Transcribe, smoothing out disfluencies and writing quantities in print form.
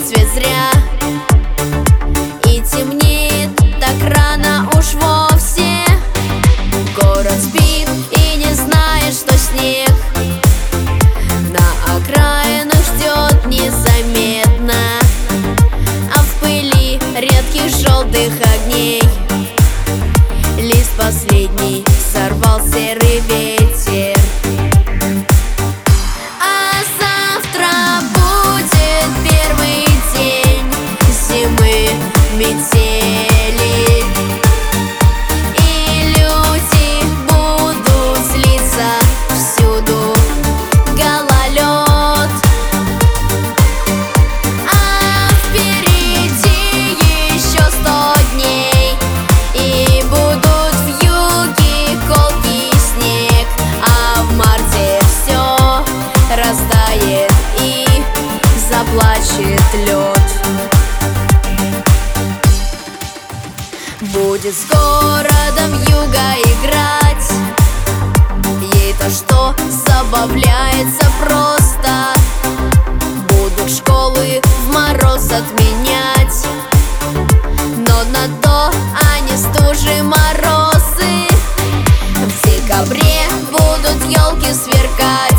цвет зря. И темнеет так рано уж вовсе. Город спит и не знает, что снег на окраинах ждет незаметно. А в пыли редких желтых огней лист последний сорвал серый ветер. А завтра будет первый день зимы, метели, и люди будут злиться всюду, гололед. А впереди еще 100 дней, и будут вьюги, колкий снег. А в марте все растает и заплачет лед. Будет с городом юга играть, ей-то что, забавляется просто. Будут школы в мороз отменять, но на то они стужи морозы. В декабре будут елки сверкать.